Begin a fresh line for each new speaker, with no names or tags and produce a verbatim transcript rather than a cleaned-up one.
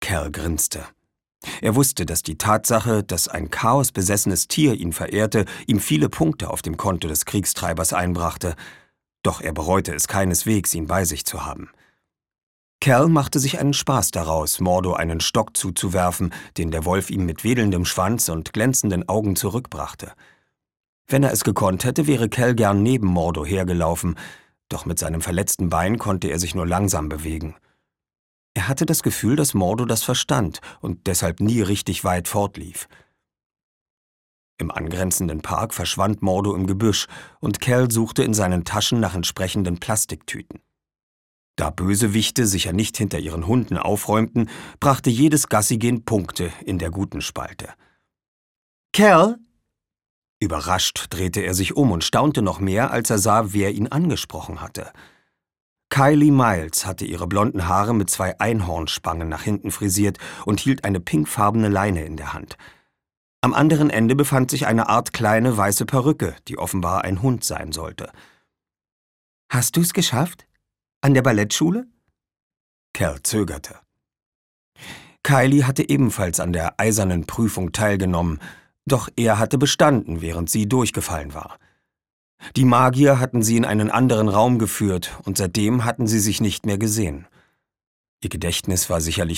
Cal grinste. Er wusste, dass die Tatsache, dass ein chaosbesessenes Tier ihn verehrte, ihm viele Punkte auf dem Konto des Kriegstreibers einbrachte. Doch er bereute es keineswegs, ihn bei sich zu haben. Cal machte sich einen Spaß daraus, Mordo einen Stock zuzuwerfen, den der Wolf ihm mit wedelndem Schwanz und glänzenden Augen zurückbrachte. Wenn er es gekonnt hätte, wäre Cal gern neben Mordo hergelaufen, doch mit seinem verletzten Bein konnte er sich nur langsam bewegen. Er hatte das Gefühl, dass Mordo das verstand und deshalb nie richtig weit fortlief. Im angrenzenden Park verschwand Mordo im Gebüsch und Cal suchte in seinen Taschen nach entsprechenden Plastiktüten. Da Bösewichte sicher nicht hinter ihren Hunden aufräumten, brachte jedes Gassigehen Punkte in der guten Spalte. »Cal?« Überrascht drehte er sich um und staunte noch mehr, als er sah, wer ihn angesprochen hatte. Kylie Miles hatte ihre blonden Haare mit zwei Einhornspangen nach hinten frisiert und hielt eine pinkfarbene Leine in der Hand. Am anderen Ende befand sich eine Art kleine weiße Perücke, die offenbar ein Hund sein sollte. »Hast du's geschafft? An der Ballettschule?« Cal zögerte. Kylie hatte ebenfalls an der eisernen Prüfung teilgenommen, doch er hatte bestanden, während sie durchgefallen war. Die Magier hatten sie in einen anderen Raum geführt und seitdem hatten sie sich nicht mehr gesehen. Ihr Gedächtnis war sicherlich